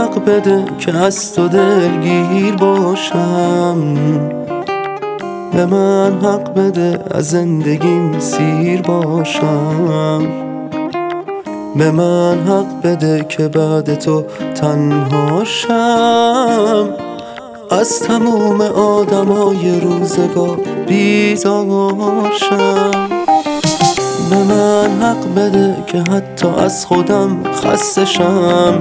حق بده که از تو دلگیر باشم، به من حق بده از زندگیم سیر باشم، به من حق بده که بعد تو تنهاشم، از تموم آدمای روزگار بیزارشم. به من حق بده که حتی از خودم خسته شم،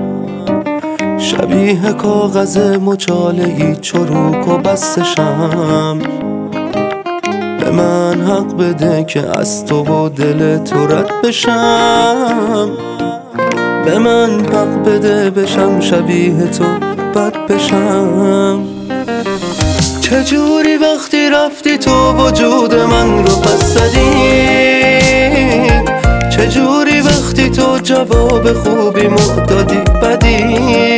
شبیه کاغذ مچاله‌ای چروک و بسته شم. به من حق بده که از تو و دل تو رد بشم، به من حق بده بشم شبیه تو بد بشم. چجوری وقتی رفتی تو وجود من رو پس زدی؟ چجوری وقتی تو جواب خوبی دادی بدی؟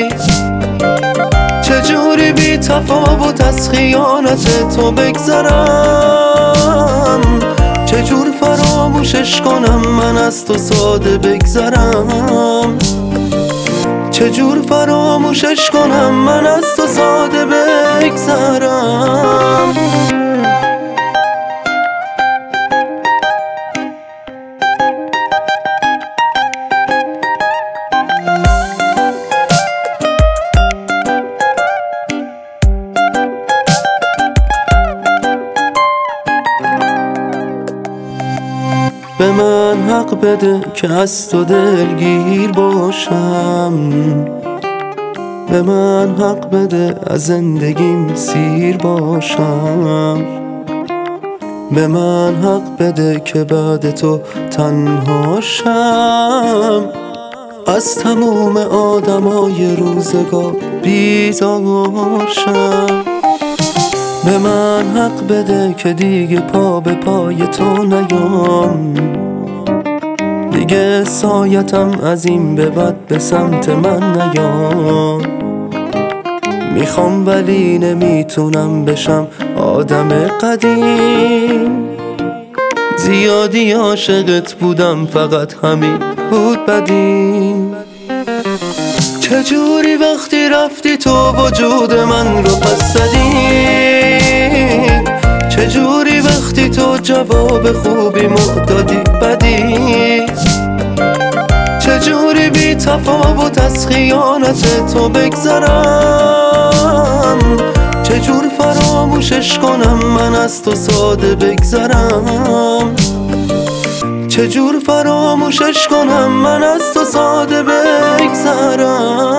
چجوری بی تفاوت از خیانت تو بگذرم؟ چجور فراموشش کنم من از تو ساده بگذرم؟ چجور فراموشش کنم من از تو ساده بگذرم؟ به من حق بده که از تو دلگیر باشم، به من حق بده از زندگیم سیر باشم، به من حق بده که بعد تو تنهاشم، از تموم آدمای روزگار بیزارشم. به من حق بده که دیگه پا به پای تو نیام، دیگه سایتم از این به بعد به سمت من نیام. میخوام ولی نمیتونم بشم آدم قدیم، زیادی عاشقت بودم فقط همین بود بدیم. چجوری وقتی رفتی تو وجود من رو پس زدی؟ چجوری وقتی تو جواب خوبی دادی بدی؟ چجوری بی تفاوت از خیانت تو بگذرم؟ چجور فراموشش کنم من از تو ساده بگذرم؟ چجور فراموشش کنم من از تو ساده بگذرم؟